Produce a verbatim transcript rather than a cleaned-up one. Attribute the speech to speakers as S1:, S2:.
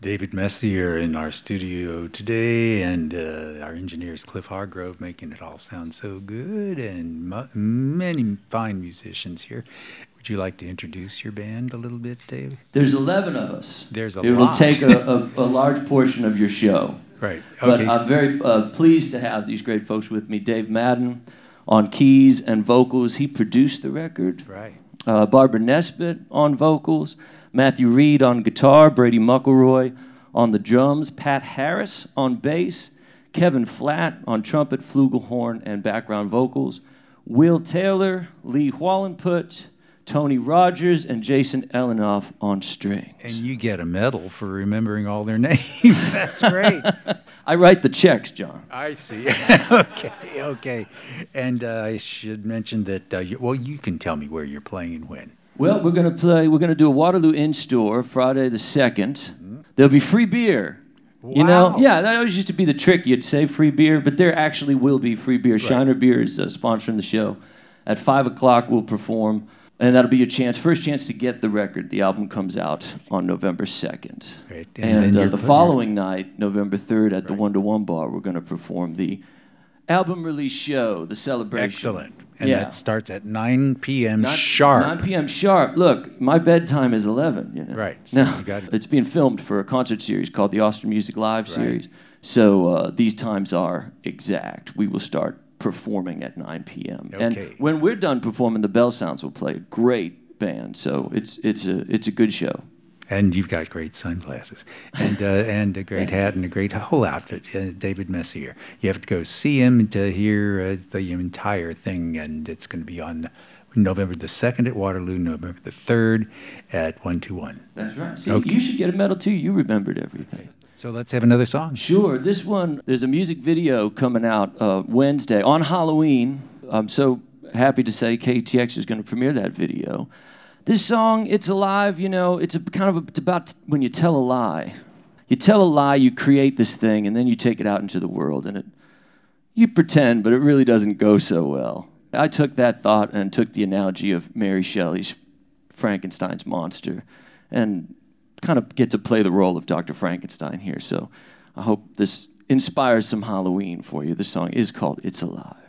S1: David Messier in our studio today, and uh, our engineer is Cliff Hargrove, making it all sound so good, and mu- many fine musicians here. Would you like to introduce your band a little bit, Dave?
S2: There's eleven of us.
S1: There's a
S2: It will
S1: lot.
S2: take a, a, a large portion of your show.
S1: Right.
S2: But
S1: Okay.
S2: I'm very uh, pleased to have these great folks with me. Dave Madden on keys and vocals. He produced the record.
S1: Right.
S2: Uh, Barbara Nesbitt on vocals. Matthew Reed on guitar. Brady Muckleroy on the drums. Pat Harris on bass. Kevin Flatt on trumpet, flugelhorn, and background vocals. Will Taylor, Lee Wallenput, Tony Rogers, and Jason Elenoff on strings.
S1: And you get a medal for remembering all their names. That's great.
S2: I write the checks, John.
S1: I see. okay, okay. And uh, I should mention that, uh, you, well, you can tell me where you're playing and when.
S2: Well, we're going to play, we're going to do a Waterloo in-store Friday the second. Mm-hmm. There'll be free beer.
S1: Wow.
S2: You know? Yeah, that always used to be the trick. You'd say free beer, but there actually will be free beer. Right. Shiner Beer is uh, sponsoring the show. At five o'clock, we'll perform. And that'll be your chance, first chance to get the record. The album comes out on November second.
S1: Great.
S2: And,
S1: and
S2: uh, the
S1: your...
S2: following night, November third, at
S1: right.
S2: the One to One Bar, we're going to perform the album release show, the celebration.
S1: Excellent. And
S2: yeah.
S1: that starts at nine p.m.
S2: nine,
S1: sharp.
S2: nine p.m. sharp. Look, my bedtime is eleven. You know?
S1: Right. So
S2: now,
S1: you got
S2: it's being filmed for a concert series called the Austin Music Live
S1: right.
S2: series. So uh, these times are exact. We will start performing at nine p.m.
S1: Okay.
S2: And when we're done performing, the Bell Sounds will play a great band. So it's it's a it's a good show.
S1: And you've got great sunglasses, and uh, and a great hat, and a great whole outfit. Uh, David Messier. You have to go see him to hear uh, the entire thing, and it's going to be on November the second at Waterloo, November the third at one two one.
S2: That's right. See,
S1: okay.
S2: You should get a medal too. You remembered everything.
S1: So let's have another song.
S2: Sure. This one, there's a music video coming out uh, Wednesday on Halloween. I'm so happy to say K T X is going to premiere that video. This song, it's alive, you know, it's a kind of a, it's about when you tell a lie. You tell a lie, you create this thing, and then you take it out into the world, and it you pretend, but it really doesn't go so well. I took that thought and took the analogy of Mary Shelley's Frankenstein's monster, and kind of get to play the role of Doctor Frankenstein here. So I hope this inspires some Halloween for you. This song is called It's Alive.